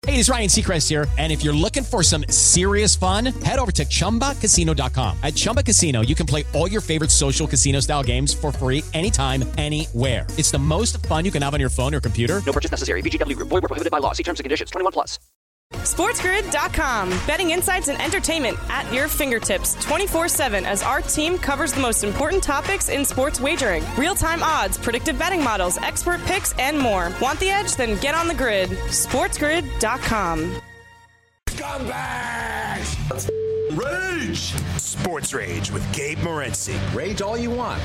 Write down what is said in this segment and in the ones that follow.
Hey, it's Ryan Seacrest here, and if you're looking for some serious fun, head over to ChumbaCasino.com. At Chumba Casino, you can play all your favorite social casino-style games for free anytime, anywhere. It's the most fun you can have on your phone or computer. No purchase necessary. VGW Group. Void where prohibited by law. See terms and conditions. 21+. SportsGrid.com. Betting insights and entertainment at your fingertips 24/7 as our team covers the most important topics in sports wagering. Real-time odds, predictive betting models, expert picks, and more. Want the edge? Then get on the grid. SportsGrid.com. Scumbags! Rage! Sports Rage with Gabe Morency. Rage all you want.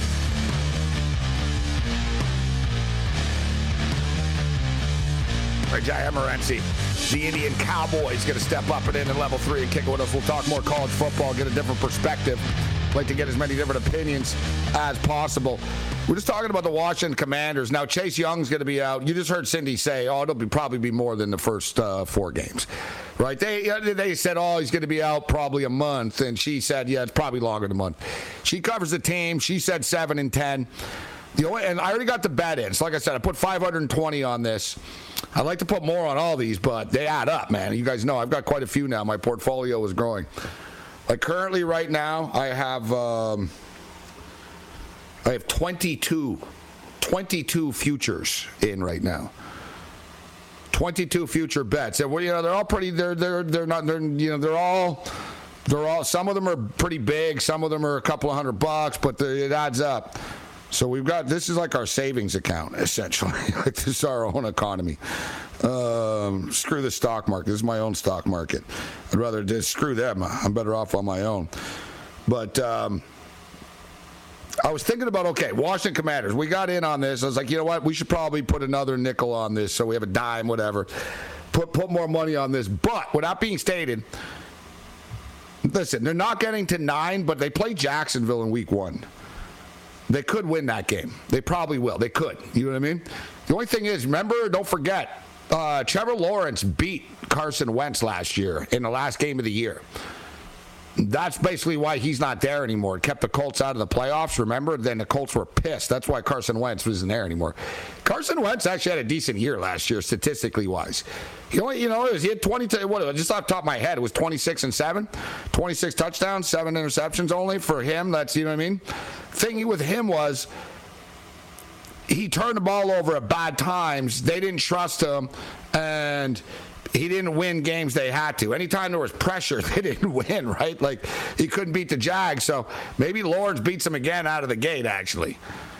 Jay Morency, the Indian Cowboys, going to step up and in level 3 and kick it with us. We'll talk more college football, get a different perspective. Like to get as many different opinions as possible. We're just talking about the Washington Commanders. Now, Chase Young's going to be out. You just heard Cindy say, it'll probably be more than the first 4 games. Right? They said, he's going to be out probably a month. And she said, it's probably longer than a month. She covers the team. She said 7 and 10. And I already got the bet in. So like I said, I put 520 on this. I'd like to put more on all these, but they add up, man. You guys know I've got quite a few now. My portfolio is growing. Like currently right now, I have 22 futures in right now. 22 future bets. And they're all pretty. They're all. Some of them are pretty big. Some of them are a couple of $100, but it adds up. So we've got, this is like our savings account, essentially. Like this is our own economy. Screw the stock market. This is my own stock market. I'd rather just screw them. I'm better off on my own. But I was thinking about, Washington Commanders. We got in on this. I was like, you know what? We should probably put another nickel on this so we have a dime, whatever. Put more money on this. But with that being stated, listen, they're not getting to 9, but they play Jacksonville in week 1. They could win that game. They probably will. They could. You know what I mean? The only thing is, don't forget, Trevor Lawrence beat Carson Wentz last year in the last game of the year. That's basically why he's not there anymore. It kept the Colts out of the playoffs, remember? Then the Colts were pissed. That's why Carson Wentz wasn't there anymore. Carson Wentz actually had a decent year last year, statistically wise. He had 20, just off the top of my head, it was 26 and 7, 26 touchdowns, 7 interceptions only for him. That's, you know what I mean? Thing with him was he turned the ball over at bad times. They didn't trust him, and he didn't win games they had to. Anytime there was pressure, they didn't win, right? Like, he couldn't beat the Jags, so maybe Lawrence beats him again out of the gate, actually.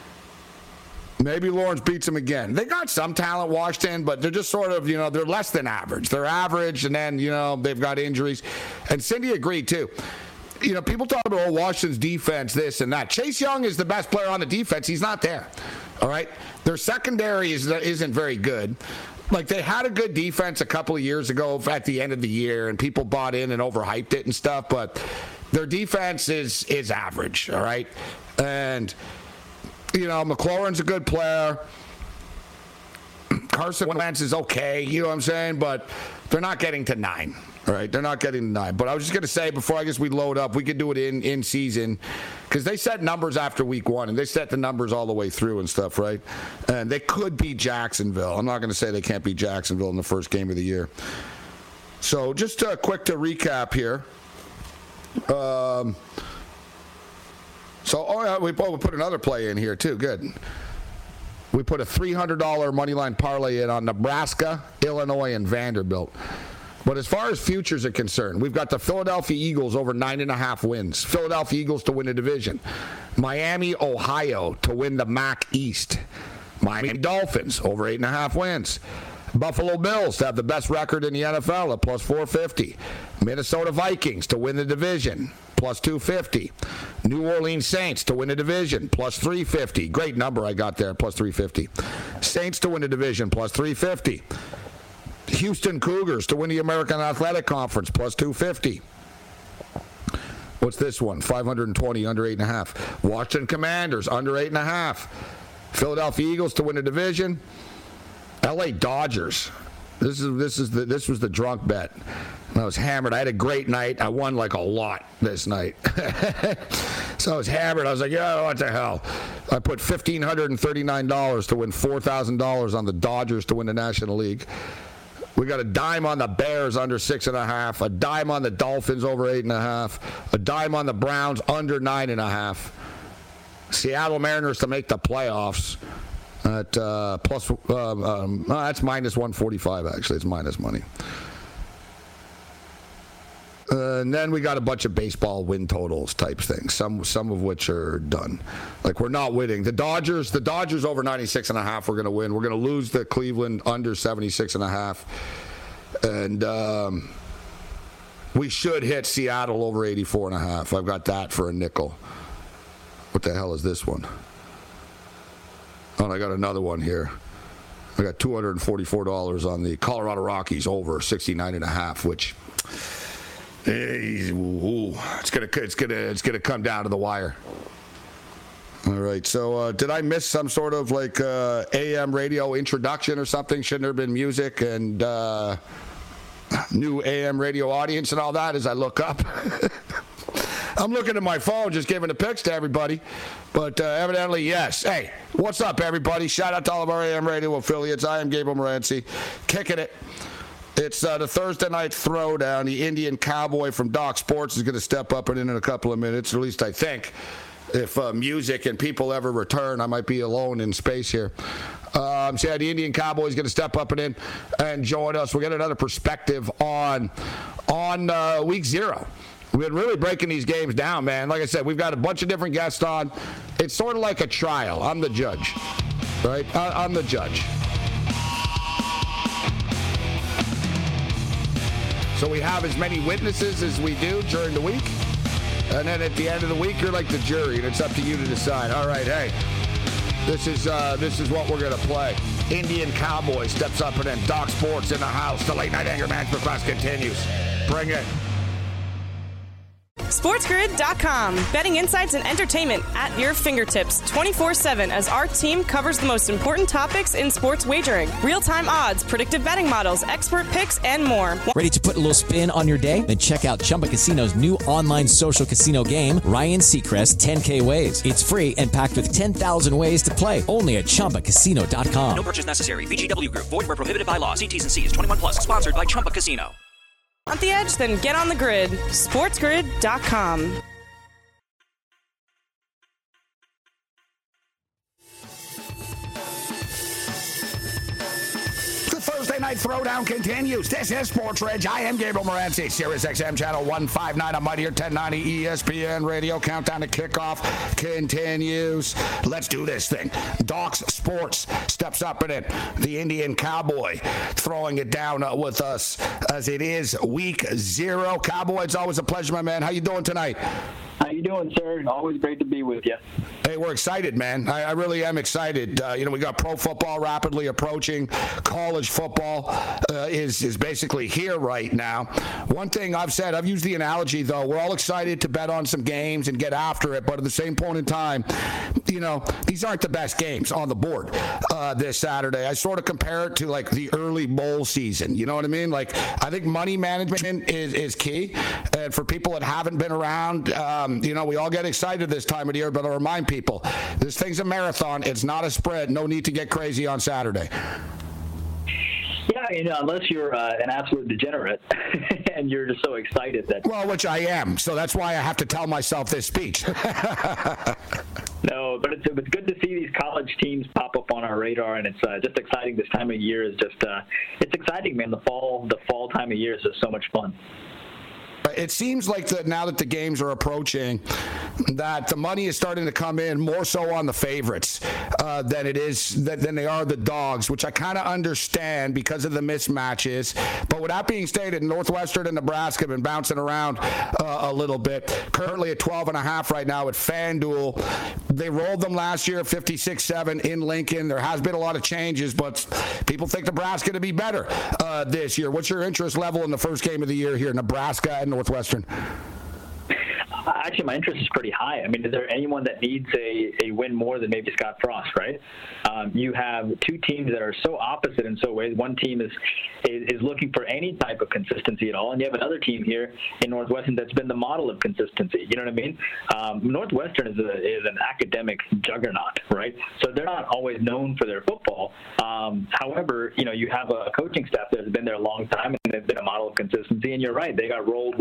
Maybe Lawrence beats him again. They got some talent, Washington, but they're just sort of, they're less than average. They're average, and then, they've got injuries. And Cindy agreed, too. People talk about Washington's defense, this and that. Chase Young is the best player on the defense. He's not there, all right? Their secondary isn't very good. Like, they had a good defense a couple of years ago at the end of the year, and people bought in and overhyped it and stuff, but their defense is average, all right? And, McLaurin's a good player. Carson Wentz is okay, you know what I'm saying? But they're not getting to 9, all right? They're not getting to 9. But I was just going to say, before I guess we load up, we could do it in season, because they set numbers after week 1, and they set the numbers all the way through and stuff, right? And they could beat Jacksonville. I'm not going to say they can't beat Jacksonville in the first game of the year. So just quick to recap here. We put another play in here, too. Good. We put a $300 moneyline parlay in on Nebraska, Illinois, and Vanderbilt. But as far as futures are concerned, we've got the Philadelphia Eagles over 9.5 wins. Philadelphia Eagles to win the division. Miami, Ohio to win the MAC East. Miami Dolphins over 8.5 wins. Buffalo Bills to have the best record in the NFL at plus 450. Minnesota Vikings to win the division, plus 250. New Orleans Saints to win the division, plus 350. Great number I got there, plus 350. Saints to win the division, plus 350. Houston Cougars to win the American Athletic Conference, plus 250. What's this one? 520, under 8.5. Washington Commanders, under 8.5. Philadelphia Eagles to win the division. LA Dodgers. This was the drunk bet. I was hammered. I had a great night. I won like a lot this night. So I was hammered. I was like, what the hell? I put $1,539 to win $4,000 on the Dodgers to win the National League. We got a dime on the Bears under 6.5. A dime on the Dolphins over 8.5. A dime on the Browns under 9.5. Seattle Mariners to make the playoffs at plus. That's minus 145. Actually, it's minus money. And then we got a bunch of baseball win totals type things, some of which are done. Like, we're not winning. The Dodgers over 96.5, we're going to win. We're going to lose the Cleveland under 76.5. And we should hit Seattle over 84.5. I've got that for a nickel. What the hell is this one? Oh, and I got another one here. I got $244 on the Colorado Rockies over 69.5, which... It's gonna come down to the wire. All right. So did I miss some sort of like AM radio introduction or something? Shouldn't there have been music and new AM radio audience and all that as I look up? I'm looking at my phone, just giving the picks to everybody. But evidently, yes. Hey, what's up, everybody? Shout out to all of our AM radio affiliates. I am Gabriel Morency, kicking it. It's the Thursday night throwdown. The Indian Cowboy from Doc Sports is going to step up in a couple of minutes, or at least I think. If music and people ever return, I might be alone in space here. So yeah, the Indian Cowboy is going to step up and join us. We'll get another perspective on week 0. We've been really breaking these games down, man. Like I said, we've got a bunch of different guests on. It's sort of like a trial. I'm the judge, right? I'm the judge. So we have as many witnesses as we do during the week. And then at the end of the week, you're like the jury, and it's up to you to decide. All right, hey, this is what we're going to play. Indian Cowboy steps up, and then Doc Sports in the house. The late night anger management class continues. Bring it. SportsGrid.com. Betting insights and entertainment at your fingertips 24/7 as our team covers the most important topics in sports wagering. Real-time odds, predictive betting models, expert picks, and more. Ready to put a little spin on your day? Then check out Chumba Casino's new online social casino game, Ryan Seacrest 10K Ways. It's free and packed with 10,000 ways to play. Only at ChumbaCasino.com. No purchase necessary. VGW Group. Void where prohibited by law. See T's and C's. 21 plus. Sponsored by Chumba Casino. Want the edge? Then get on the grid. SportsGrid.com. Thursday night throwdown continues. This is Sports Rage. I am Gabriel Morency. Sirius XM channel 159 on Mightier 1090 ESPN radio. Countdown to kickoff continues. Let's do this thing. Doc Sports steps up in it. The Indian Cowboy throwing it down with us as it is week 0. Cowboy, it's always a pleasure, my man. How you doing tonight? How you doing, sir? Always great to be with you. Hey, we're excited, man. I really am excited. We got pro football rapidly approaching. College football is basically here right now. One thing I've said, I've used the analogy, though, we're all excited to bet on some games and get after it, but at the same point in time, these aren't the best games on the board this Saturday. I sort of compare it to, like, the early bowl season. You know what I mean? Like, I think money management is key. And for people that haven't been around, we all get excited this time of the year, but I'll remind people, this thing's a marathon. It's not a sprint. No need to get crazy on Saturday. Yeah, unless you're an absolute degenerate and you're just so excited that... Well, which I am, so that's why I have to tell myself this speech. No, but it's good to see these college teams pop up on our radar, and it's just exciting. This time of year is just it's exciting, man. The fall time of year is just so much fun. It seems like that now that the games are approaching, that the money is starting to come in more so on the favorites than they are the dogs, which I kind of understand because of the mismatches. But with that being stated, Northwestern and Nebraska have been bouncing around a little bit. Currently at 12.5 right now at FanDuel. They rolled them last year, 56-7 in Lincoln. There has been a lot of changes, but people think Nebraska to be better this year. What's your interest level in the first game of the year here, Nebraska and Northwestern? I actually, my interest is pretty high. I mean, is there anyone that needs a win more than maybe Scott Frost, right? You have two teams that are so opposite in so ways. One team is looking for any type of consistency at all, and you have another team here in Northwestern that's been the model of consistency. You know what I mean? Northwestern is an academic juggernaut, right? So they're not always known for their football. However, you have a coaching staff that's been there a long time, and they've been a model of consistency. And you're right, they got rolled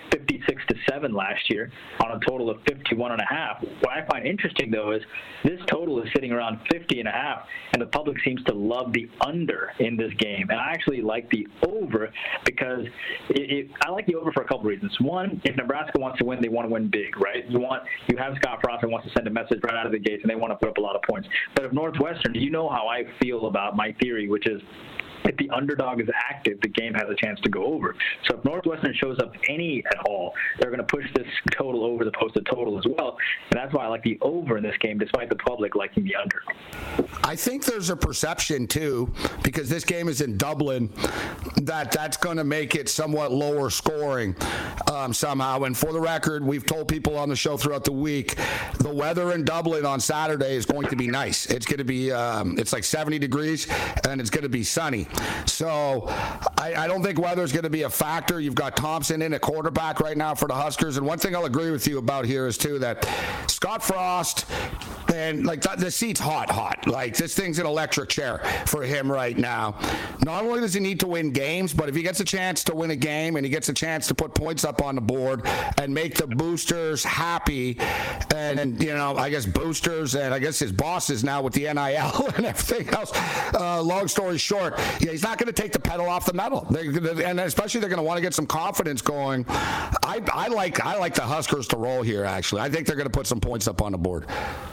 56-7 last year on a total of 51.5. What I find interesting though is this total is sitting around 50.5, and the public seems to love the under in this game. And I actually like the over because I like the over for a couple reasons. One, if Nebraska wants to win, they want to win big, right? You have Scott Frost that wants to send a message right out of the gates, and they want to put up a lot of points. But if Northwestern, you know how I feel about my theory, which is if the underdog is active, the game has a chance to go over. So if Northwestern shows up any at all, they're going to push this total over the posted total as well. And that's why I like the over in this game, despite the public liking the under. I think there's a perception, too, because this game is in Dublin, that's going to make it somewhat lower scoring somehow. And for the record, we've told people on the show throughout the week, the weather in Dublin on Saturday is going to be nice. It's going to be, it's like 70 degrees, and it's going to be sunny. So I don't think weather is going to be a factor. You've got Thompson in at quarterback right now for the Huskers. And one thing I'll agree with you about here is, too, that Scott Frost, and the seat's hot. Like, this thing's an electric chair for him right now. Not only does he need to win games, but if he gets a chance to win a game and he gets a chance to put points up on the board and make the boosters happy, and I guess boosters and I guess his bosses now with the NIL and everything else, long story short, he's not going to take the pedal off the metal. And especially they're going to want to get some confidence going. I like the Huskers to roll here, actually. I think they're going to put some points up on the board.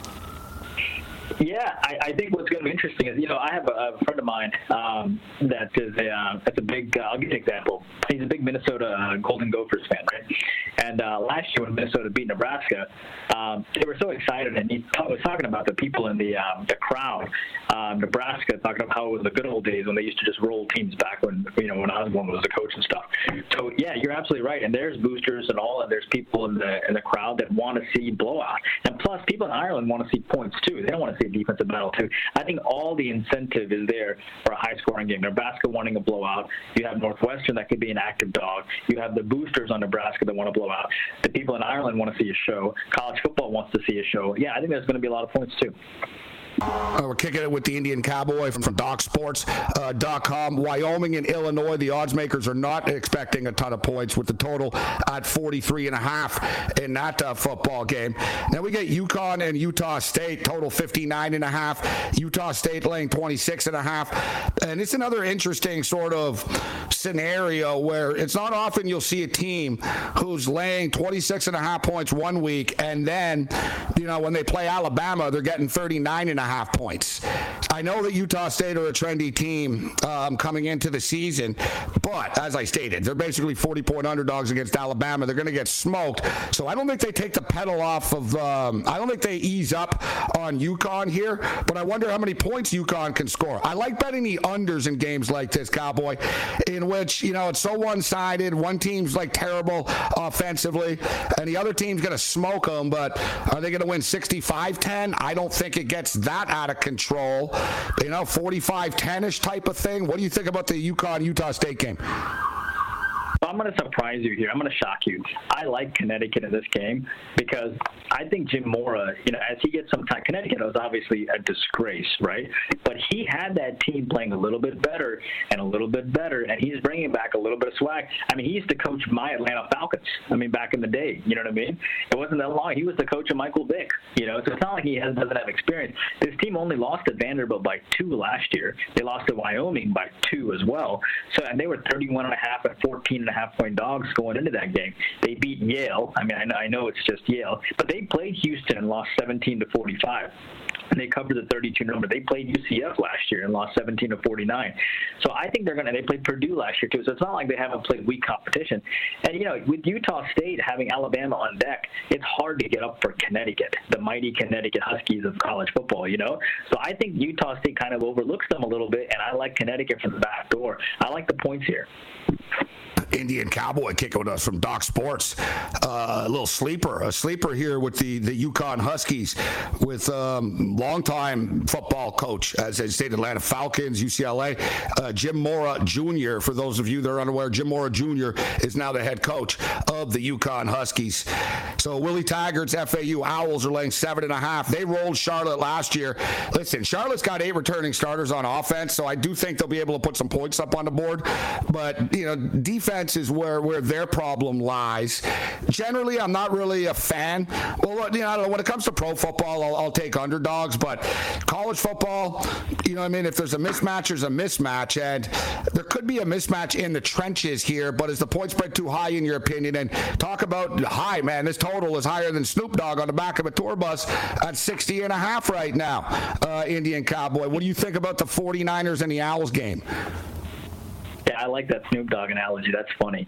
Yeah, I think what's going to be interesting is, I have a friend of mine that's a big, I'll give you an example. He's a big Minnesota Golden Gophers fan, right? And last year when Minnesota beat Nebraska, they were so excited, and he was talking about the people in the crowd, Nebraska, talking about how it was the good old days when they used to just roll teams back when Osborne was the coach and stuff. So, yeah, you're absolutely right. And there's boosters and all, and there's people in the crowd that want to see blowout. And plus, people in Ireland want to see points, too. They don't want to see a defensive battle, too. I think all the incentive is there for a high-scoring game. Nebraska wanting a blowout. You have Northwestern that could be an active dog. You have the boosters on Nebraska that want to blow out. The people in Ireland want to see a show. College football wants to see a show. Yeah, I think there's going to be a lot of points, too. We're kicking it with the Indian Cowboy from DocSports.com. Wyoming and Illinois, the odds makers are not expecting a ton of points with the total at 43.5 in that football game. Now we get UConn and Utah State, total 59.5. Utah State laying 26.5. And it's another interesting sort of scenario where it's not often you'll see a team who's laying 26.5 points one week, and then, when they play Alabama, they're getting 39.5 points. I know that Utah State are a trendy team coming into the season, but as I stated, they're basically 40-point underdogs against Alabama. They're going to get smoked. So I don't think they take the pedal off of I don't think they ease up on UConn here, but I wonder how many points UConn can score. I like betting the unders in games like this, Cowboy, in which, it's so one-sided. One team's terrible offensively, and the other team's going to smoke them, but are they going to win 65-10? I don't think it gets that out of control. 45-10-ish type of thing. What do you think about the UConn-Utah State game? I'm going to surprise you here. I'm going to shock you. I like Connecticut in this game because I think Jim Mora, as he gets some time, Connecticut was obviously a disgrace, right? But he had that team playing a little bit better, and he's bringing back a little bit of swag. I mean, he used to coach my Atlanta Falcons, back in the day, you know what I mean? It wasn't that long. He was the coach of Michael Vick, so it's not like he doesn't have experience. This team only lost to Vanderbilt by 2 last year. They lost to Wyoming by 2 as well. So, and they were 31.5 and 14.5-point dogs going into that game. They beat Yale. I know it's just Yale, but they played Houston and lost 17-45. And they covered the 32 number. They played UCF last year and lost 17-49. So I think they played Purdue last year too. So it's not like they haven't played weak competition. And with Utah State having Alabama on deck, it's hard to get up for Connecticut, the mighty Connecticut Huskies of college football. So I think Utah State kind of overlooks them a little bit, and I like Connecticut from the back door. I like the points here. Indian Cowboy kicking with us from Doc Sports. A little sleeper, here with the Yukon Huskies with longtime football coach, as I stated, Atlanta Falcons, UCLA, Jim Mora Jr. For those of you that are unaware, Jim Mora Jr. is now the head coach of the Yukon Huskies. So Willie Taggart's FAU Owls are laying 7.5. They rolled Charlotte last year. Listen, Charlotte's got 8 returning starters on offense, so I do think they'll be able to put some points up on the board. But, defense is where their problem lies. Generally, I'm not really a fan. Well, I don't know. When it comes to pro football, I'll take underdogs. But college football, if there's a mismatch, there's a mismatch. And there could be a mismatch in the trenches here. But is the point spread too high, in your opinion? And talk about high, man. This total is higher than Snoop Dogg on the back of a tour bus at 60.5 right now. Indian Cowboy. What do you think about the 49ers and the Owls game? Yeah, I like that Snoop Dogg analogy. That's funny.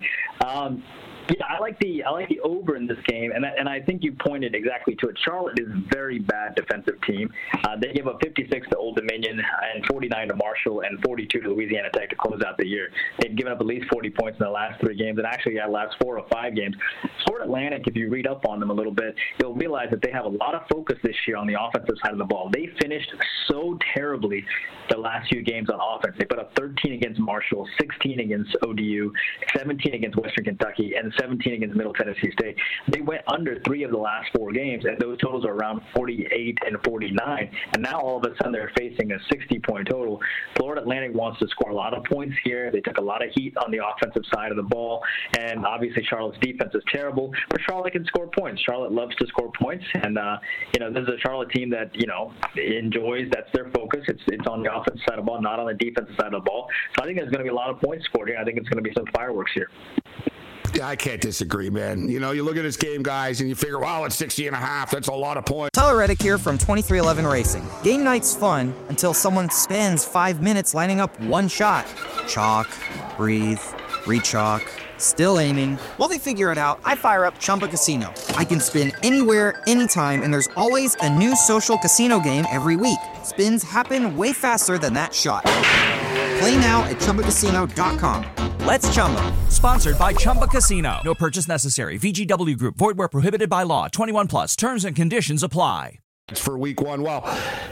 I like the over in this game, and I think you pointed exactly to it. Charlotte is a very bad defensive team. They gave up 56 to Old Dominion and 49 to Marshall and 42 to Louisiana Tech to close out the year. They've given up at least 40 points in the last 3 games, and actually the last 4 or 5 games. Florida Atlantic, if you read up on them a little bit, you'll realize that they have a lot of focus this year on the offensive side of the ball. They finished so terribly the last few games on offense. They put up 13 against Marshall, 16 against ODU, 17 against Western Kentucky, and 17 against Middle Tennessee State. They went under 3 of the last 4 games, and those totals are around 48 and 49. And now all of a sudden they're facing a 60-point total. Florida Atlantic wants to score a lot of points here. They took a lot of heat on the offensive side of the ball, and obviously Charlotte's defense is terrible, but Charlotte can score points. Charlotte loves to score points, and this is a Charlotte team that enjoys. That's their focus. It's on the offensive side of the ball, not on the defensive side of the ball. So I think there's going to be a lot of points scored here. I think it's going to be some fireworks here. Yeah, I can't disagree, man. You look at this game, guys, and you figure, wow, it's 60.5. That's a lot of points. Tyler Reddick here from 2311 Racing. Game night's fun until someone spends 5 minutes lining up one shot. Chalk, breathe, re-chalk, still aiming. While they figure it out, I fire up Chumba Casino. I can spin anywhere, anytime, and there's always a new social casino game every week. Spins happen way faster than that shot. Play now at ChumbaCasino.com. Let's Chumba. Sponsored by Chumba Casino. No purchase necessary. VGW Group. Void where prohibited by law. 21 plus. Terms and conditions apply. For week 1. Well,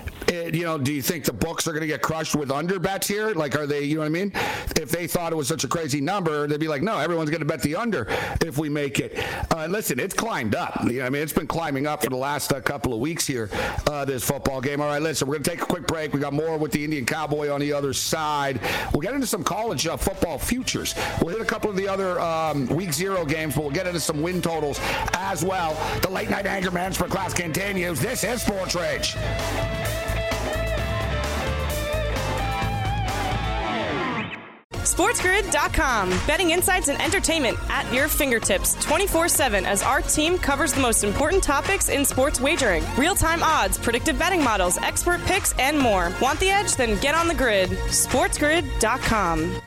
do you think the books are going to get crushed with under bets here? Like, are they, If they thought it was such a crazy number, they'd be like, no, everyone's going to bet the under if we make it. Listen, it's climbed up. It's been climbing up for the last couple of weeks here, this football game. All right, listen, we're going to take a quick break. We got more with the Indian Cowboy on the other side. We'll get into some college football futures. We'll hit a couple of the other week 0 games, but we'll get into some win totals as well. The late night anger management class continues. This is Sports Rage. SportsGrid.com. Betting insights and entertainment at your fingertips 24/7 as our team covers the most important topics in sports wagering. Real-time odds, predictive betting models, expert picks, and more. Want the edge? Then get on the grid. SportsGrid.com.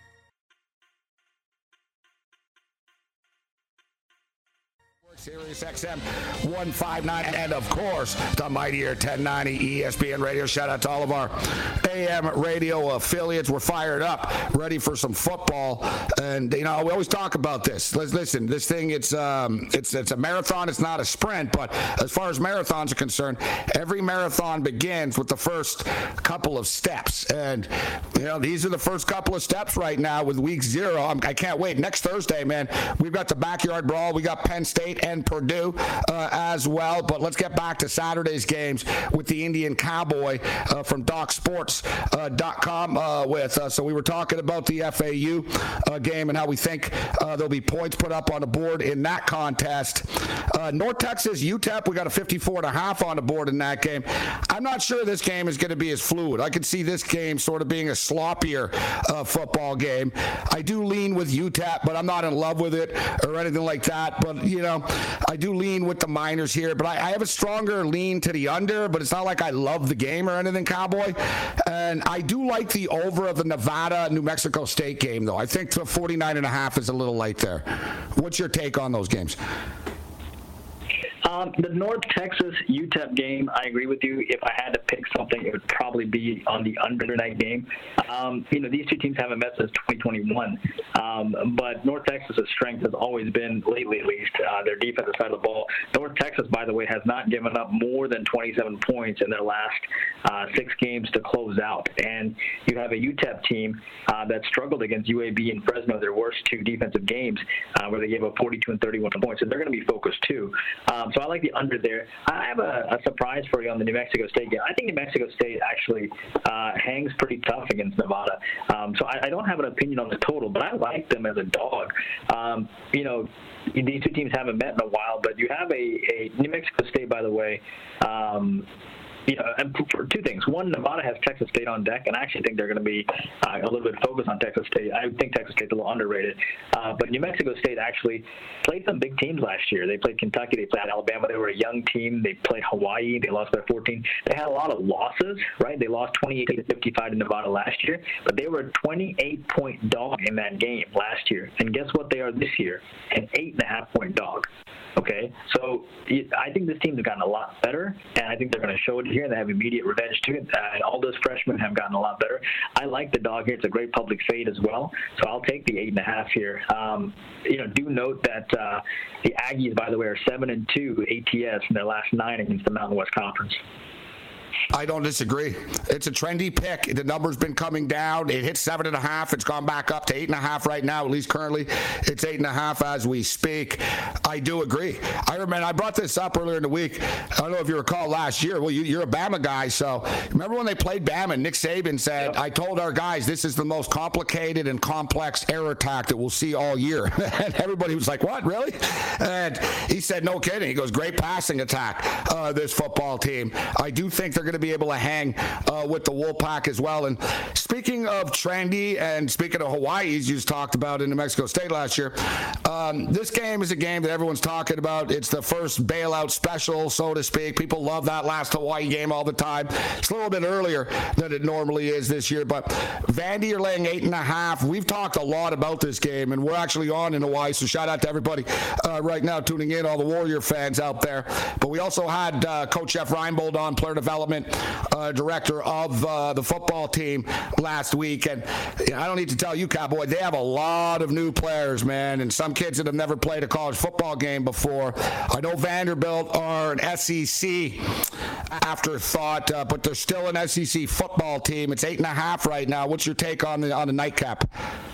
Sirius XM 159, and of course the mightier 1090 ESPN Radio. Shout out to all of our AM radio affiliates. We're fired up, ready for some football, and we always talk about this. Listen, this thing it's a marathon. It's not a sprint, but as far as marathons are concerned, every marathon begins with the first couple of steps, and these are the first couple of steps right now with week 0. I can't wait. Next Thursday, man, we've got the backyard brawl. We got Penn State and Purdue as well. But let's get back to Saturday's games with the Indian Cowboy from DocSports.com with us. So we were talking about the FAU game and how we think there'll be points put up on the board in that contest. North Texas, UTEP, we got a 54.5 on the board in that game. I'm not sure this game is going to be as fluid. I could see this game sort of being a sloppier football game. I do lean with UTEP, but I'm not in love with it or anything like that. But, I do lean with the Miners here, but I have a stronger lean to the under, but it's not like I love the game or anything, Cowboy. And I do like the over of the Nevada-New Mexico State game, though. I think the 49.5 is a little late there. What's your take on those games? The North Texas UTEP game, I agree with you. If I had to pick something, it would probably be on the under that game. These two teams haven't met since 2021, but North Texas' strength has always been, lately at least, their defensive side of the ball. North Texas, by the way, has not given up more than 27 points in their last 6 games to close out. And you have a UTEP team that struggled against UAB and Fresno, their worst 2 defensive games, where they gave up 42 and 31 points. So they're going to be focused too. So I like the under there. I have a surprise for you on the New Mexico State game. I think New Mexico State actually hangs pretty tough against Nevada. So I don't have an opinion on the total, but I like them as a dog. These two teams haven't met in a while, but you have a New Mexico State, by the way, and for 2 things. One, Nevada has Texas State on deck, and I actually think they're going to be a little bit focused on Texas State. I think Texas State's a little underrated. But New Mexico State actually played some big teams last year. They played Kentucky. They played Alabama. They were a young team. They played Hawaii. They lost by 14. They had a lot of losses, right? They lost 28-55 to Nevada last year, but they were a 28-point dog in that game last year. And guess what they are this year? An 8.5-point dog. Okay, so I think this team has gotten a lot better, and I think they're going to show it here. They have immediate revenge to it. All those freshmen have gotten a lot better. I like the dog here. It's a great public fade as well, so I'll take the 8.5 here. Do note that the Aggies, by the way, are 7-2 ATS in their last 9 against the Mountain West Conference. I don't disagree. It's a trendy pick. The number's been coming down. It hit 7.5. It's gone back up to 8.5 right now. At least currently, it's 8.5 as we speak. I do agree. I remember I brought this up earlier in the week. I don't know if you recall last year. Well, you're a Bama guy, so remember when they played Bama? Nick Saban said, "I told our guys this is the most complicated and complex air attack that we'll see all year." And everybody was like, "What, really?" And he said, "No kidding." He goes, "Great passing attack, this football team." I do think they're going to be able to hang with the Wolfpack as well. And speaking of trendy and speaking of Hawaii, as you just talked about in New Mexico State last year, this game is a game that everyone's talking about. It's the first bailout special, so to speak. People love that last Hawaii game all the time. It's a little bit earlier than it normally is this year, but Vandy are laying 8.5. We've talked a lot about this game, and we're actually on in Hawaii, so shout out to everybody right now tuning in, all the Warrior fans out there. But we also had Coach Jeff Reinbold on, player development director of the football team last week. And I don't need to tell you, Cowboy, they have a lot of new players, man, and some kids that have never played a college football game before. I know Vanderbilt are an SEC afterthought, but they're still an SEC football team. It's 8.5 right now. What's your take on the nightcap?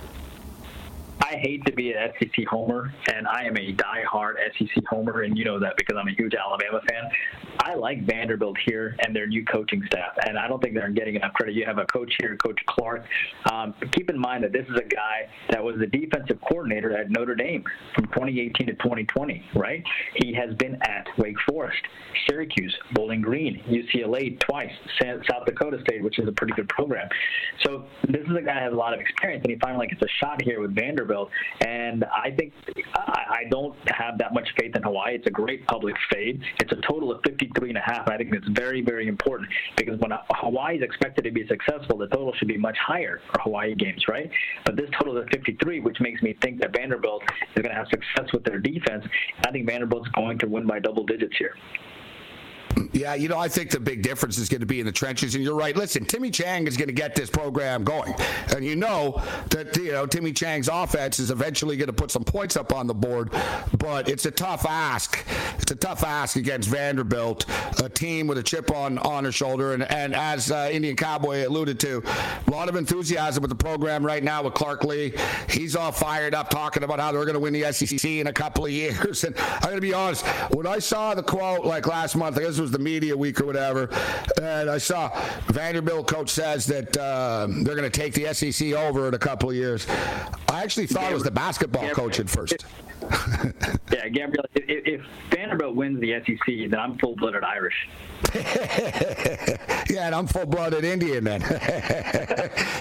I hate to be an SEC homer, and I am a diehard SEC homer, and you know that because I'm a huge Alabama fan. I like Vanderbilt here and their new coaching staff, and I don't think they're getting enough credit. You have a coach here, Coach Clark. Keep in mind that this is a guy that was the defensive coordinator at Notre Dame from 2018 to 2020, right? He has been at Wake Forest, Syracuse, Bowling Green, UCLA twice, South Dakota State, which is a pretty good program. So this is a guy that has a lot of experience, and he finally gets a shot here with Vanderbilt. And I think I don't have that much faith in Hawaii. It's a great public fade. It's a total of 53.5, and I think it's very, very important because when Hawaii is expected to be successful, the total should be much higher for Hawaii games, right? But this total is 53, which makes me think that Vanderbilt is going to have success with their defense. I think Vanderbilt's going to win by double digits here. Yeah, I think the big difference is going to be in the trenches, and you're right. Listen, Timmy Chang is going to get this program going, and that Timmy Chang's offense is eventually going to put some points up on the board, but it's a tough ask. It's a tough ask against Vanderbilt, a team with a chip on her shoulder, and as Indian Cowboy alluded to, a lot of enthusiasm with the program right now with Clark Lee. He's all fired up talking about how they're going to win the SEC in a couple of years, and I'm going to be honest, when I saw the quote like last month, I guess it was the media week or whatever, and I saw Vanderbilt coach says that they're going to take the SEC over in a couple of years. I actually thought it was the basketball coach at first. Yeah, Gabriel, if Vanderbilt wins the SEC, then I'm full-blooded Irish. Yeah, and I'm full-blooded Indian then.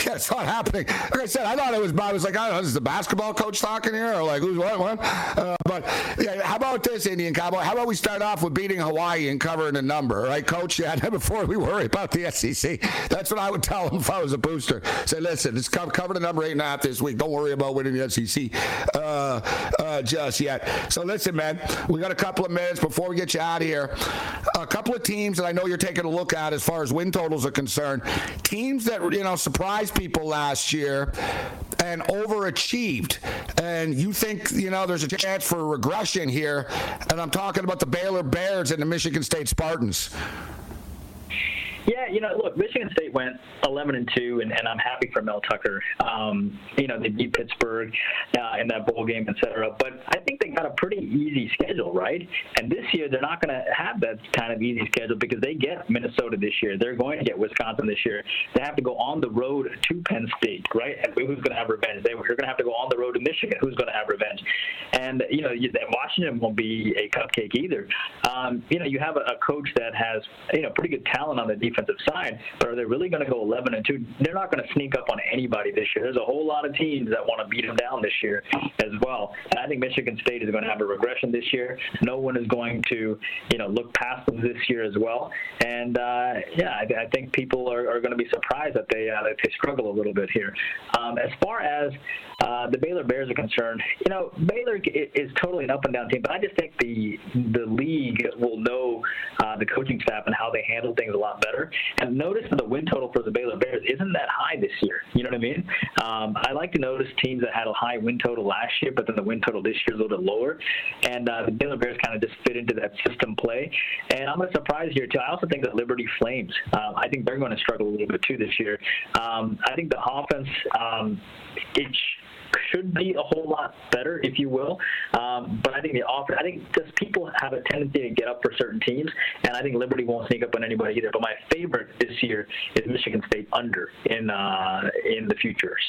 Yeah, it's not happening. Like I said, I was like, I don't know, is the basketball coach talking here, or like who's what? But yeah, how about this, Indian Cowboy? How about we start off with beating Hawaii and covering a number, right, Coach? Yeah, before we worry about the SEC. That's what I would tell them if I was a booster. Say, listen, just cover the number 8.5 this week. Don't worry about winning the SEC just yet. So listen, man, we got a couple of minutes before we get you out of here. A couple of teams that I know you're taking a look at as far as win totals are concerned. Teams that, surprised people last year and overachieved. And you think, there's a chance for regression here. And I'm talking about the Baylor Bears and the Michigan State Spartans. Yeah, look, Michigan State went 11-2, and I'm happy for Mel Tucker. They beat Pittsburgh in that bowl game, et cetera. But I think they got a pretty easy schedule, right? And this year, they're not going to have that kind of easy schedule because they get Minnesota this year. They're going to get Wisconsin this year. They have to go on the road to Penn State, right? And who's going to have revenge? They're going to have to go on the road to Michigan. Who's going to have revenge? And, Washington won't be a cupcake either. You have a coach that has, pretty good talent on the defensive side, but are they really going to go 11-2? They're not going to sneak up on anybody this year. There's a whole lot of teams that want to beat them down this year as well. And I think Michigan State is going to have a regression this year. No one is going to, look past them this year as well. And I think people are going to be surprised that they struggle a little bit here. As far as the Baylor Bears are concerned, Baylor is totally an up and down team, but I just think the league will know the coaching staff and how they handle things a lot better. And notice that the win total for the Baylor Bears isn't that high this year. You know what I mean? I like to notice teams that had a high win total last year, but then the win total this year is a little bit lower. And the Baylor Bears kind of just fit into that system play. And I'm going to surprise here, too. I also think that Liberty Flames, I think they're going to struggle a little bit, too, this year. I think the offense, it should be a whole lot better, if you will. But I think I think just people have a tendency to get up for certain teams, and I think Liberty won't sneak up on anybody either. But my favorite this year is Michigan State under in the futures.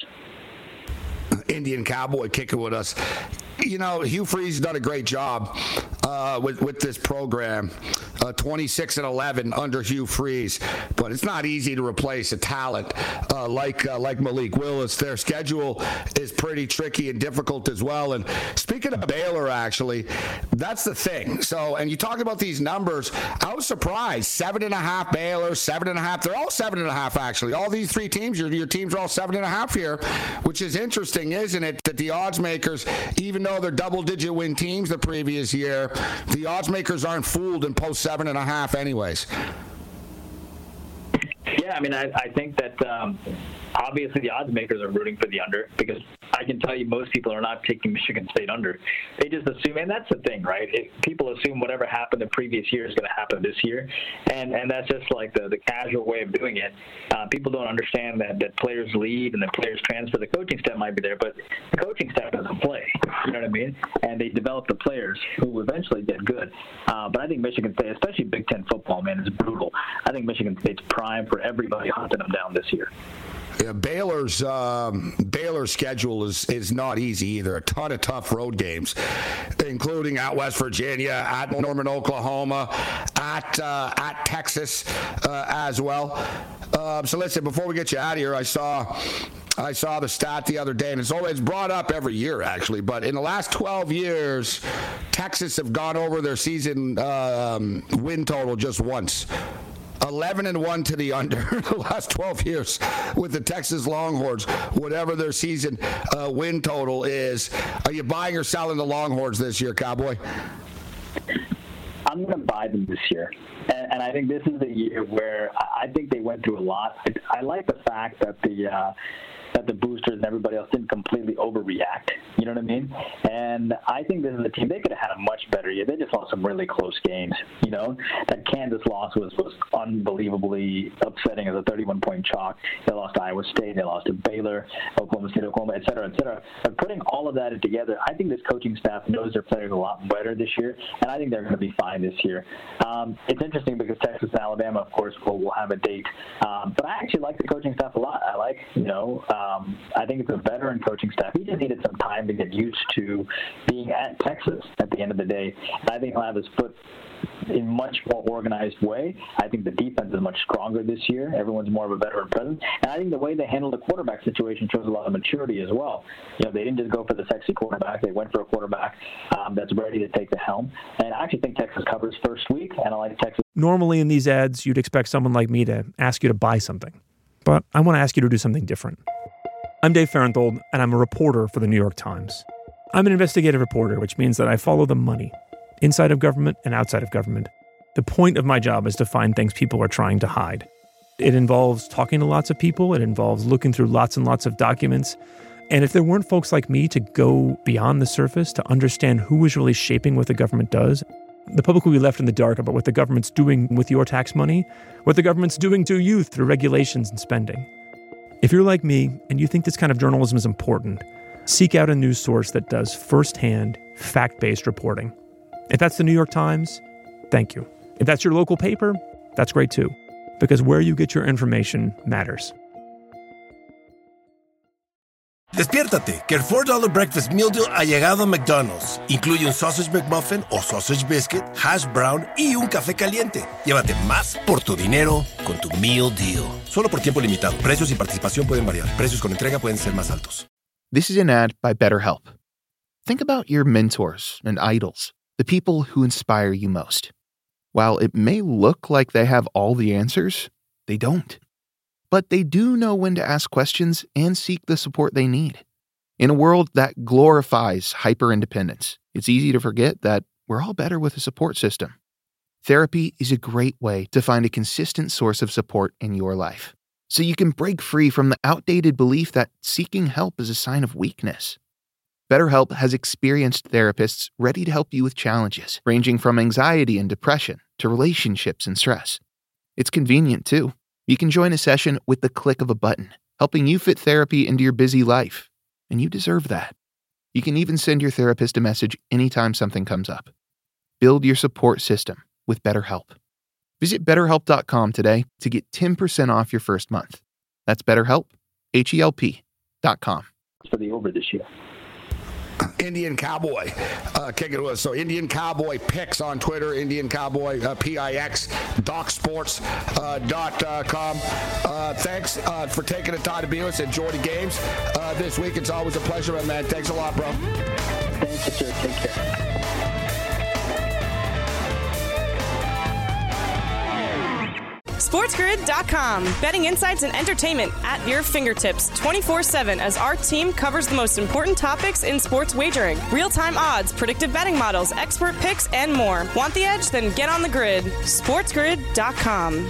Indian Cowboy kicking with us. Hugh Freeze done a great job with this program. 26-11 under Hugh Freeze, but it's not easy to replace a talent like Malik Willis. Their schedule is pretty tricky and difficult as well. And speaking of Baylor, actually, that's the thing. So, and you talk about these numbers. I was surprised. 7.5 Baylor, 7.5. They're all 7.5 actually. All these three teams, your teams are all 7.5 here, which is interesting, isn't it? That the odds makers, even though they're double-digit win teams the previous year, the odds makers aren't fooled and post 7.5 anyways. Yeah, I think that obviously the odds makers are rooting for the under because I can tell you most people are not taking Michigan State under. They just assume, and that's the thing, right? People assume whatever happened the previous year is going to happen this year, and that's just like the casual way of doing it. People don't understand that players leave and that players transfer. The coaching staff might be there, but the coaching staff doesn't play. You know what I mean? And they develop the players who eventually get good. But I think Michigan State, especially Big Ten football, man, is brutal. I think Michigan State's prime for everybody hunting them down this year. Yeah, Baylor's schedule is not easy either. A ton of tough road games, including at West Virginia, at Norman, Oklahoma, at Texas as well. So listen, before we get you out of here, I saw the stat the other day, and it's brought up every year actually. But in the last 12 years, Texas have gone over their season win total just once. 11-1 to the under the last 12 years with the Texas Longhorns, whatever their season win total is. Are you buying or selling the Longhorns this year, Cowboy? I'm going to buy them this year. And I think this is the year where I think they went through a lot. I like the fact that the boosters and everybody else didn't completely overreact. You know what I mean? And I think this is a team, they could have had a much better year. They just lost some really close games. That Kansas loss was unbelievably upsetting as a 31-point chalk. They lost to Iowa State. They lost to Baylor, Oklahoma State, Oklahoma, et cetera, et cetera. But putting all of that together, I think this coaching staff knows their players a lot better this year, and I think they're going to be fine this year. It's interesting because Texas and Alabama, of course, will have a date. But I actually like the coaching staff a lot. I like, I think it's a veteran coaching staff. He just needed some time to get used to being at Texas at the end of the day. And I think he'll have his foot in much more organized way. I think the defense is much stronger this year. Everyone's more of a veteran presence. And I think the way they handled the quarterback situation shows a lot of maturity as well. They didn't just go for the sexy quarterback. They went for a quarterback that's ready to take the helm. And I actually think Texas covers first week, and I like Texas. Normally in these ads, you'd expect someone like me to ask you to buy something. But I want to ask you to do something different. I'm Dave Farenthold, and I'm a reporter for the New York Times. I'm an investigative reporter, which means that I follow the money, inside of government and outside of government. The point of my job is to find things people are trying to hide. It involves talking to lots of people. It involves looking through lots and lots of documents. And if there weren't folks like me to go beyond the surface to understand who is really shaping what the government does, the public will be left in the dark about what the government's doing with your tax money, what the government's doing to you through regulations and spending. If you're like me and you think this kind of journalism is important, seek out a news source that does firsthand, fact-based reporting. If that's the New York Times, thank you. If that's your local paper, that's great too, because where you get your information matters. Despiértate, que el $4 Breakfast Meal Deal ha llegado a McDonald's. Incluye un Sausage McMuffin o Sausage Biscuit, Hash Brown y un café caliente. Llévate más por tu dinero con tu Meal Deal. Solo por tiempo limitado. Precios y participación pueden variar. Precios con entrega pueden ser más altos. This is an ad by BetterHelp. Think about your mentors and idols, the people who inspire you most. While it may look like they have all the answers, they don't. But they do know when to ask questions and seek the support they need. In a world that glorifies hyper-independence, it's easy to forget that we're all better with a support system. Therapy is a great way to find a consistent source of support in your life, so you can break free from the outdated belief that seeking help is a sign of weakness. BetterHelp has experienced therapists ready to help you with challenges ranging from anxiety and depression to relationships and stress. It's convenient, too. You can join a session with the click of a button, helping you fit therapy into your busy life. And you deserve that. You can even send your therapist a message anytime something comes up. Build your support system with BetterHelp. Visit BetterHelp.com today to get 10% off your first month. That's BetterHelp, HELP.com. For the over this year. Indian Cowboy kicking it with us. So Indian Cowboy Picks on Twitter, Indian Cowboy PIX, DocSports.com. Thanks for taking the time to be with us. Enjoy the games this week. It's always a pleasure, my man. Thanks a lot, bro. Thanks, sir. Take care. SportsGrid.com. Betting insights and entertainment at your fingertips 24/7 as our team covers the most important topics in sports wagering. Real-time odds, predictive betting models, expert picks, and more. Want the edge? Then get on the grid. SportsGrid.com.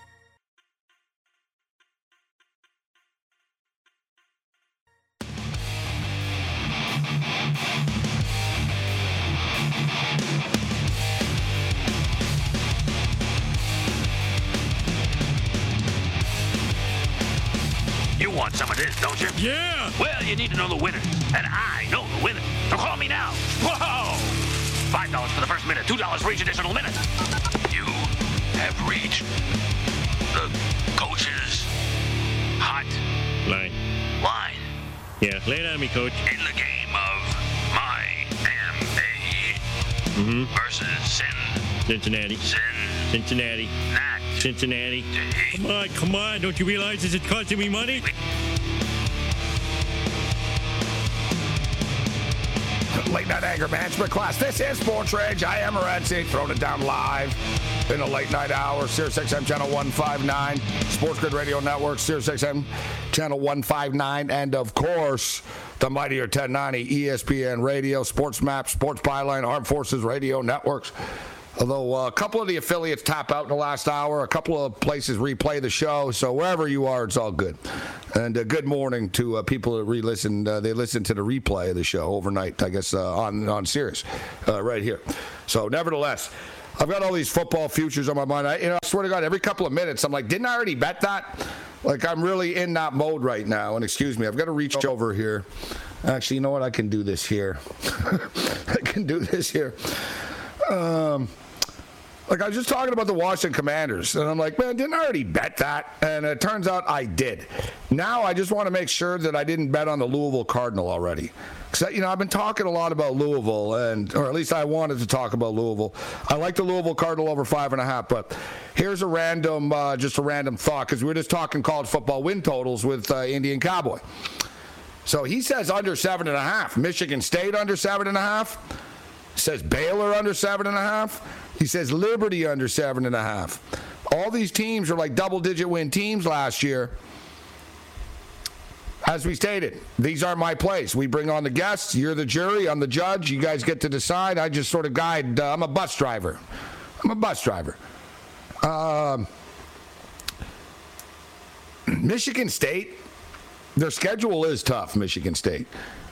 You want some of this, don't you? Yeah! Well, you need to know the winners, and I know the winners. So call me now. Whoa! $5 for the first minute, $2 for each additional minute. You have reached the coach's hot line. Yeah, lay it on me, Coach. In the game of Miami versus Cincinnati. Cincinnati. Cincinnati. Come on. Don't you realize this is costing me money? Late Night Anger Management class. This is Sports Rage. I am Morency. Throwing it down live in the late night hour. Sirius XM Channel 159. Sports Grid Radio Network. Sirius XM Channel 159. And, of course, the mightier 1090 ESPN Radio, Sports Map, Sports Byline, Armed Forces Radio Networks. Although a couple of the affiliates tap out in the last hour, a couple of places replay the show. So wherever you are, it's all good. And good morning to people that re-listen. They listen to the replay of the show overnight, I guess, on Sirius right here. So nevertheless, I've got all these football futures on my mind. I swear to God, every couple of minutes, I'm like, didn't I already bet that? Like, I'm really in that mode right now. And excuse me, I've got to reach over here. Actually, you know what? I can do this here. I can do this here. Like, I was just talking about the Washington Commanders, and I'm like, man, didn't I already bet that? And it turns out I did. Now I just want to make sure that I didn't bet on the Louisville Cardinal already. Because, I've been talking a lot about Louisville, or at least I wanted to talk about Louisville. I like the Louisville Cardinal over 5.5, but here's a random thought, because we were just talking college football win totals with Indian Cowboy. So he says under 7.5. Michigan State under 7.5. Says Baylor under 7.5. He says Liberty under 7.5. All these teams are like double-digit win teams last year. As we stated, these are my plays. We bring on the guests. You're the jury. I'm the judge. You guys get to decide. I just sort of guide. I'm a bus driver. Michigan State, their schedule is tough, Michigan State.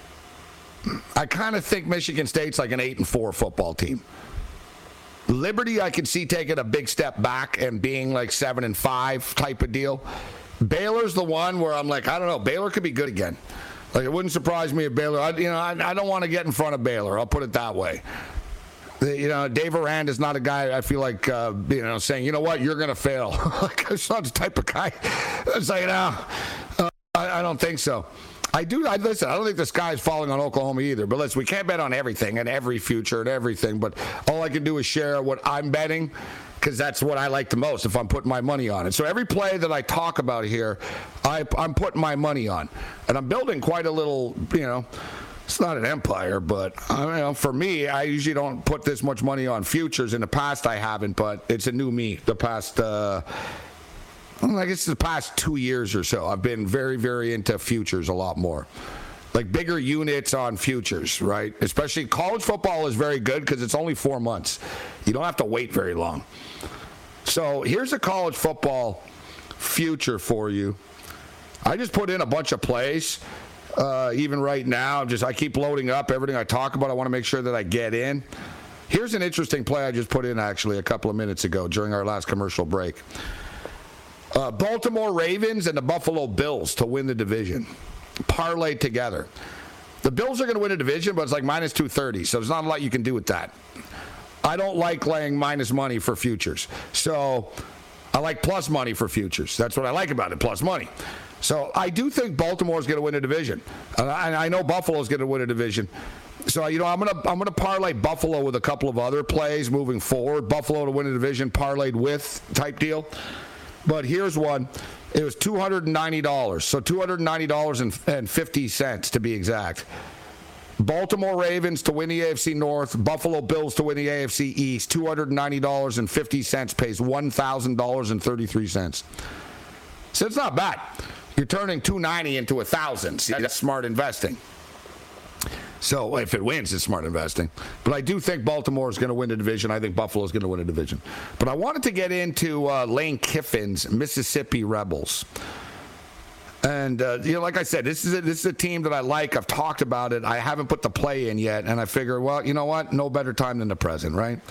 I kind of think Michigan State's like an 8-4 football team. Liberty, I could see taking a big step back and being like 7-5 type of deal. Baylor's the one where I'm like, I don't know. Baylor could be good again. Like, it wouldn't surprise me if Baylor. I don't want to get in front of Baylor. I'll put it that way. Dave Aranda is not a guy I feel like, saying, you know what, you're going to fail. Like, it's not the type of guy. It's like, I don't think so. Listen, I don't think the sky is falling on Oklahoma either. But listen, we can't bet on everything and every future and everything. But all I can do is share what I'm betting, because that's what I like the most if I'm putting my money on it. So every play that I talk about here, I'm putting my money on. And I'm building quite a little, it's not an empire, but for me, I usually don't put this much money on futures. In the past, I haven't, but it's a new me. The past, I guess the past 2 years or so, I've been very, very into futures a lot more. Like bigger units on futures, right? Especially college football is very good because it's only 4 months. You don't have to wait very long. So here's a college football future for you. I just put in a bunch of plays. Even right now, I keep loading up everything I talk about. I want to make sure that I get in. Here's an interesting play I just put in actually a couple of minutes ago during our last commercial break. Baltimore Ravens and the Buffalo Bills to win the division. Parlayed together. The Bills are going to win a division, but it's like minus 230, so there's not a lot you can do with that. I don't like laying minus money for futures. So I like plus money for futures. That's what I like about it, plus money. So I do think Baltimore is going to win a division. I know Buffalo is going to win a division. So, I'm gonna parlay Buffalo with a couple of other plays moving forward. Buffalo to win a division, parlayed with type deal. But here's one. It was $290. So $290.50 to be exact. Baltimore Ravens to win the AFC North. Buffalo Bills to win the AFC East. $290.50 pays $1,000.33. So it's not bad. You're turning $290 into $1,000. See, that's smart investing. So if it wins, it's smart investing. But I do think Baltimore is going to win the division. I think Buffalo is going to win a division. But I wanted to get into Lane Kiffin's Mississippi Rebels. And, like I said, this is a team that I like. I've talked about it. I haven't put the play in yet. And I figure, well, you know what? No better time than the present, right?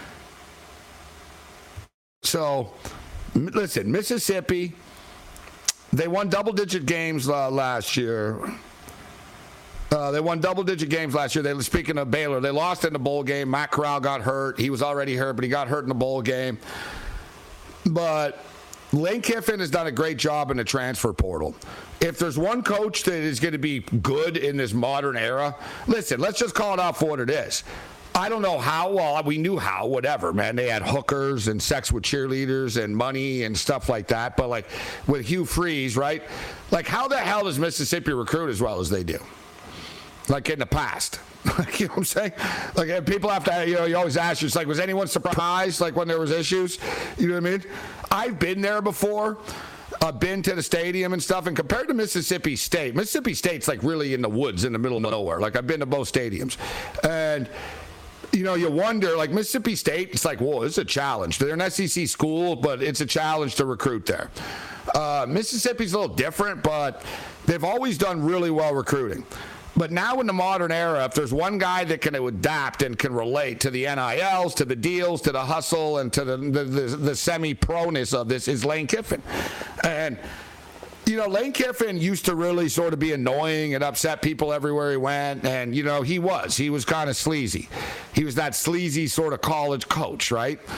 So, listen, Mississippi, they won double-digit games last year. They won double-digit games last year. Speaking of Baylor, they lost in the bowl game. Matt Corral got hurt. He was already hurt, but he got hurt in the bowl game. But Lane Kiffin has done a great job in the transfer portal. If there's one coach that is going to be good in this modern era, listen, let's just call it out for what it is. I don't know how. Well, we knew how, whatever, man. They had hookers and sex with cheerleaders and money and stuff like that. But, like, with Hugh Freeze, right? Like, how the hell does Mississippi recruit as well as they do? Like in the past. You know what I'm saying? Like, people have to, you always ask, it's like, was anyone surprised, like, when there was issues? You know what I mean? I've been there before. I've been to the stadium and stuff, and compared to Mississippi State's, like, really in the woods in the middle of nowhere. Like, I've been to both stadiums. And you wonder, like, Mississippi State, it's like, whoa, it's a challenge. They're an SEC school, but it's a challenge to recruit there. Mississippi's a little different, but they've always done really well recruiting. But now in the modern era, if there's one guy that can adapt and can relate to the NILs, to the deals, to the hustle, and to the semi-proness of this, is Lane Kiffin. And, Lane Kiffin used to really sort of be annoying and upset people everywhere he went. And, he was kind of sleazy. He was that sleazy sort of college coach, right?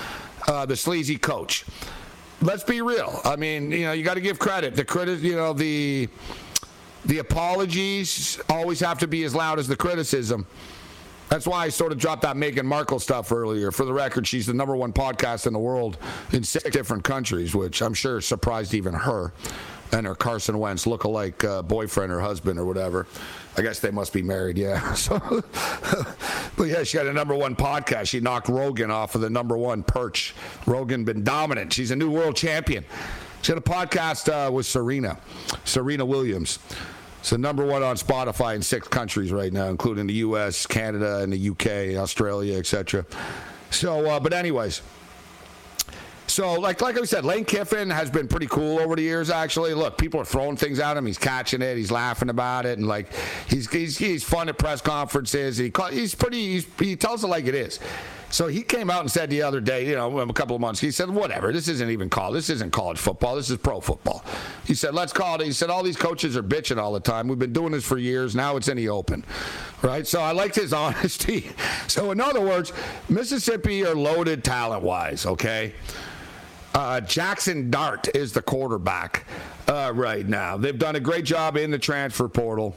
the sleazy coach. Let's be real. I mean, you got to give credit. The apologies always have to be as loud as the criticism. That's why I sort of dropped that Meghan Markle stuff earlier. For the record, she's the #1 podcast in the world in 6 different countries, which I'm sure surprised even her and her Carson Wentz lookalike boyfriend or husband or whatever. I guess they must be married, yeah. So, but yeah, she got a #1 podcast. She knocked Rogan off of the #1 perch. Rogan been dominant. She's a new world champion. She had a podcast with Serena Williams. It's the #1 on Spotify in 6 countries right now, including the U.S., Canada, and the U.K., Australia, etc. So, but anyways. So, like I said, Lane Kiffin has been pretty cool over the years, actually. Look, people are throwing things at him. He's catching it. He's laughing about it. And, like, he's fun at press conferences. He tells it like it is. So he came out and said the other day, a couple of months, he said, whatever, this isn't college football. This is pro football. He said, let's call it. He said, all these coaches are bitching all the time. We've been doing this for years. Now it's in the open, right? So I liked his honesty. So in other words, Mississippi are loaded talent-wise, okay? Jackson Dart is the quarterback right now. They've done a great job in the transfer portal.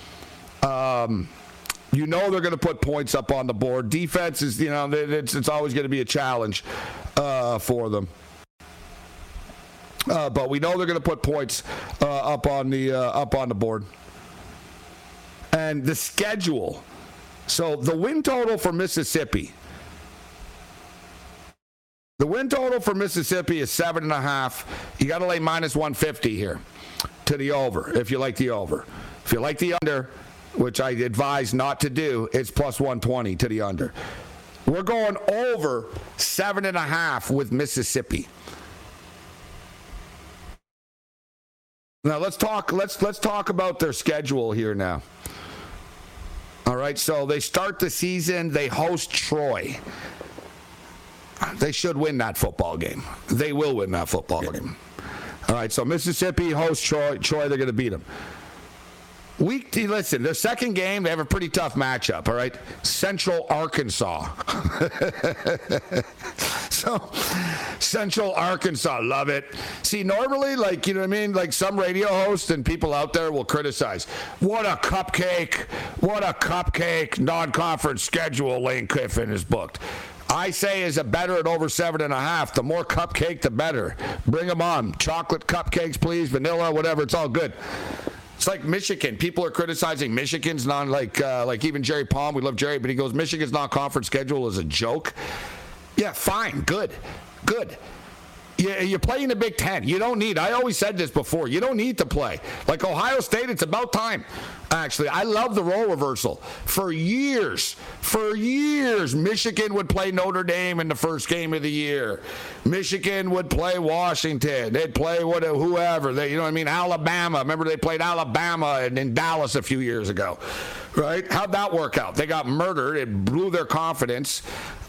They're going to put points up on the board. Defense is, it's always going to be a challenge for them. But we know they're going to put points up on the board. And the schedule. So the win total for Mississippi. The win total for Mississippi is 7.5. You got to lay -150 here to the over if you like the over. If you like the under, which I advise not to do, it's +120 to the under. We're going over 7.5 with Mississippi. Now let's talk about their schedule here now. All right, so they start the season, they host Troy. They should win that football game. They will win that football game. All right, so Mississippi hosts Troy. They're going to beat them. Listen, their second game, they have a pretty tough matchup, all right? Central Arkansas. So, Central Arkansas, love it. See, normally, like some radio hosts and people out there will criticize. What a cupcake non-conference schedule Lane Kiffin has booked. I say is a better at over 7.5. The more cupcake, the better. Bring them on. Chocolate cupcakes, please. Vanilla, whatever. It's all good. It's like Michigan. People are criticizing Michigan's like even Jerry Palm. We love Jerry, but he goes, Michigan's non-conference schedule is a joke. Yeah, fine. Good. Yeah, you play in the Big Ten. You don't need, I always said this before, you don't need to play. Like Ohio State, it's about time. Actually, I love the role reversal. For years, Michigan would play Notre Dame in the first game of the year. Michigan would play Washington. They'd play whoever. Alabama. Remember they played Alabama in Dallas a few years ago. Right? How'd that work out? They got murdered. It blew their confidence.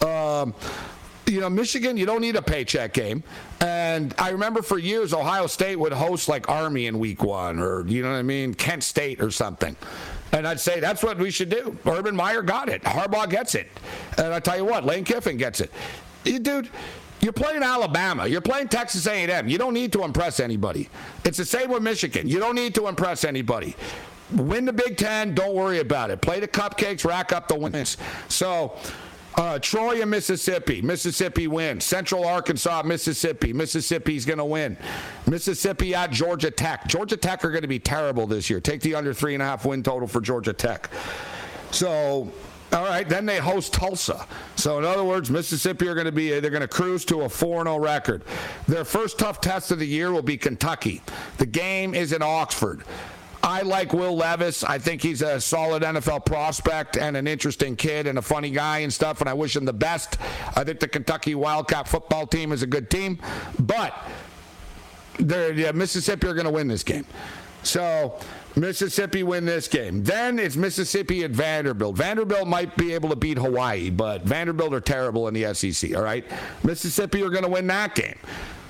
Michigan, you don't need a paycheck game. And I remember for years, Ohio State would host like Army in week 1 or, Kent State or something. And I'd say that's what we should do. Urban Meyer got it. Harbaugh gets it. And I tell you what, Lane Kiffin gets it. Dude, you're playing Alabama. You're playing Texas A&M. You don't need to impress anybody. It's the same with Michigan. You don't need to impress anybody. Win the Big Ten. Don't worry about it. Play the cupcakes. Rack up the wins. So Troy and Mississippi. Mississippi wins. Central Arkansas, Mississippi. Mississippi's going to win. Mississippi at Georgia Tech. Georgia Tech are going to be terrible this year. Take the under 3.5 win total for Georgia Tech. So, all right, then they host Tulsa. So, in other words, Mississippi they're going to cruise to a 4-0 record. Their first tough test of the year will be Kentucky. The game is in Oxford. I like Will Levis. I think he's a solid NFL prospect and an interesting kid and a funny guy and stuff, and I wish him the best. I think the Kentucky Wildcat football team is a good team, but Mississippi are going to win this game. So Mississippi win this game. Then it's Mississippi at Vanderbilt. Vanderbilt might be able to beat Hawaii, but Vanderbilt are terrible in the SEC, all right? Mississippi are going to win that game.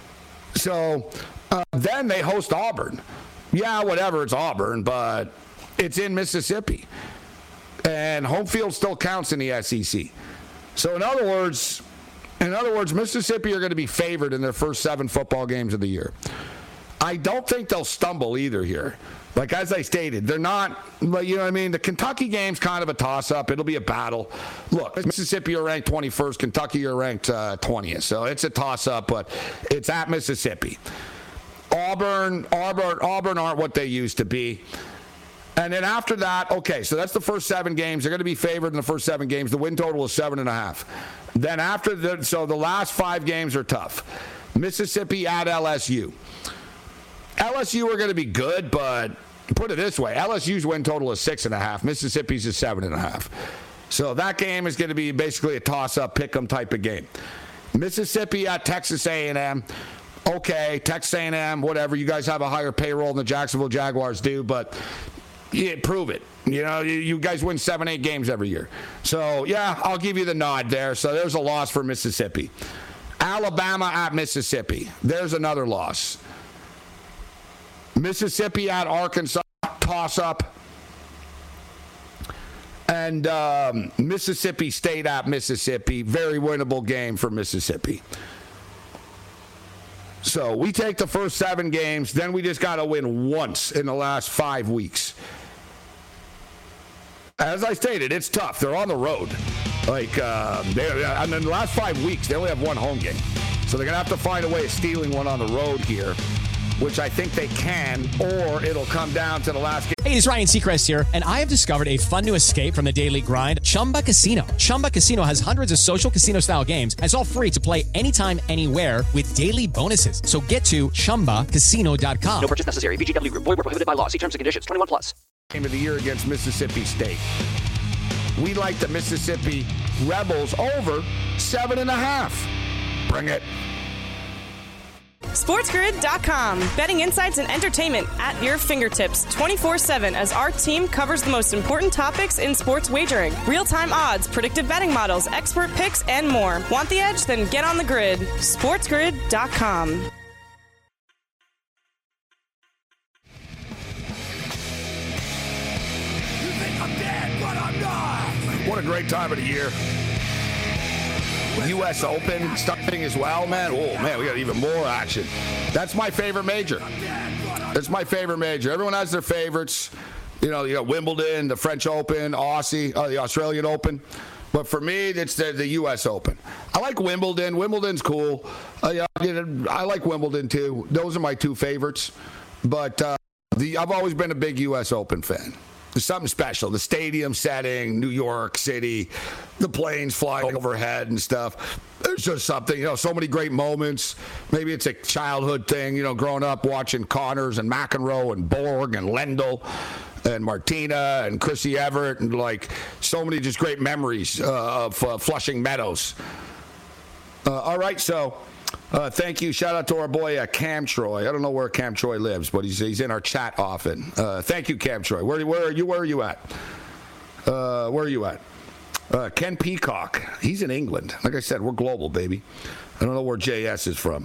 So then they host Auburn. Yeah, whatever, it's Auburn, but it's in Mississippi. And home field still counts in the SEC. So in other words, In other words, Mississippi are going to be favored in their first 7 football games of the year. I don't think they'll stumble either here. Like, as I stated, they're not, you know what I mean? The Kentucky game's kind of a toss-up. It'll be a battle. Look, Mississippi are ranked 21st. Kentucky are ranked 20th. So it's a toss-up, but it's at Mississippi. Auburn aren't what they used to be. And then after that, okay, so that's the first 7 games. They're going to be favored in the first 7 games. The win total is 7.5. Then after the last 5 games are tough. Mississippi at LSU. LSU are going to be good, but put it this way. LSU's win total is 6.5. Mississippi's is 7.5. So that game is going to be basically a toss-up, pick-em type of game. Mississippi at Texas A&M. Okay, Texas A&M, whatever. You guys have a higher payroll than the Jacksonville Jaguars do, but yeah, prove it. You know, you guys win 7-8 games every year. So, yeah, I'll give you the nod there. So there's a loss for Mississippi. Alabama at Mississippi. There's another loss. Mississippi at Arkansas, toss-up. And Mississippi State at Mississippi, very winnable game for Mississippi. So we take the first 7 games, then we just got to win once in the last 5 weeks. As I stated, it's tough. They're on the road. And in the last 5 weeks, they only have 1 home game. So they're going to have to find a way of stealing one on the road here, which I think they can, or it'll come down to the last game. Hey, it's Ryan Seacrest here, and I have discovered a fun new escape from the daily grind, Chumba Casino. Chumba Casino has hundreds of social casino-style games, and it's all free to play anytime, anywhere with daily bonuses. So get to ChumbaCasino.com. No purchase necessary. VGW Group. Void where prohibited by law. See terms and conditions. 21+. Game of the year against Mississippi State. We like the Mississippi Rebels over 7.5. Bring it. SportsGrid.com. Betting insights and entertainment at your fingertips 24/7 as our team covers the most important topics in sports wagering. Real-time odds, predictive betting models, expert picks, and more. Want the edge? Then get on the grid. SportsGrid.com. You think I'm dead, but I'm not. What a great time of the year. U.S. Open starting as well, man. Oh, man, we got even more action. That's my favorite major. That's my favorite major. Everyone has their favorites. You got Wimbledon, the French Open, the Australian Open. But for me, it's the U.S. Open. I like Wimbledon. Wimbledon's cool. I like Wimbledon, too. Those are my 2 favorites. But I've always been a big U.S. Open fan. There's something special. The stadium setting, New York City, the planes flying overhead and stuff. There's just something, so many great moments. Maybe it's a childhood thing, growing up watching Connors and McEnroe and Borg and Lendl and Martina and Chrissy Everett and so many just great memories of Flushing Meadows. All right, so thank you. Shout out to our boy Cam Troy. I don't know where Cam Troy lives, but he's in our chat often. Thank you, Cam Troy. Where are you at? Where are you at? Ken Peacock. He's in England. Like I said, we're global, baby. I don't know where JS is from.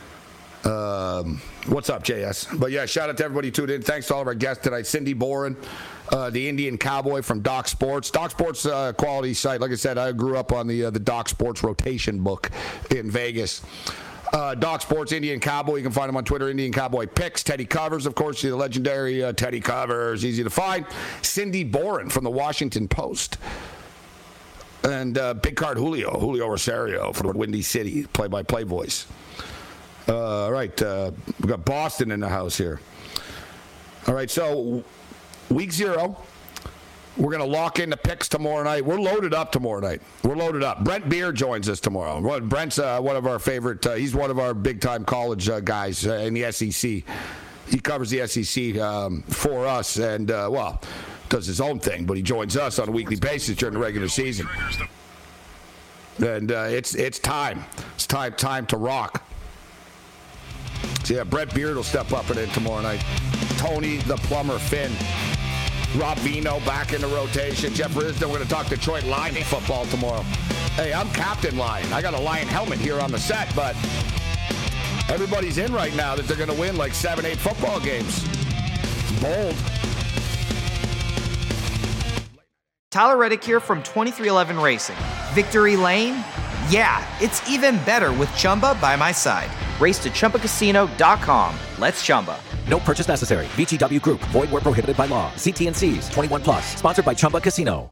What's up, JS? But yeah, shout out to everybody who tuned in. Thanks to all of our guests tonight. Cindy Boren, the Indian Cowboy from Doc Sports. Doc Sports quality site. Like I said, I grew up on the Doc Sports rotation book in Vegas. Doc Sports, Indian Cowboy. You can find him on Twitter, Indian Cowboy Picks. Teddy Covers, of course, the legendary Teddy Covers. Easy to find. Cindy Boren from the Washington Post. And Big Card Julio Rosario from Windy City, play-by-play voice. All right, we got Boston in the house here. All right, so week 0, we're going to lock in the picks tomorrow night. We're loaded up tomorrow night. We're loaded up. Brent Beer joins us tomorrow. Brent's one of our favorite, he's one of our big-time college guys in the SEC. He covers the SEC for us and, does his own thing, but he joins us on a weekly basis during the regular season. And it's time. It's time to rock. So yeah, Brett Beard will step up in it tomorrow night. Tony the Plumber Finn. Rob Vino back in the rotation. Jeff Risden, we're going to talk Detroit Lion football tomorrow. Hey, I'm Captain Lion. I got a Lion helmet here on the set, but everybody's in right now that they're going to win 7-8 football games. It's bold. Tyler Reddick here from 2311 Racing. Victory Lane? Yeah, it's even better with Chumba by my side. Race to ChumbaCasino.com. Let's Chumba. No purchase necessary. VGW Group. Void where prohibited by law. See T&Cs. 21+. Sponsored by Chumba Casino.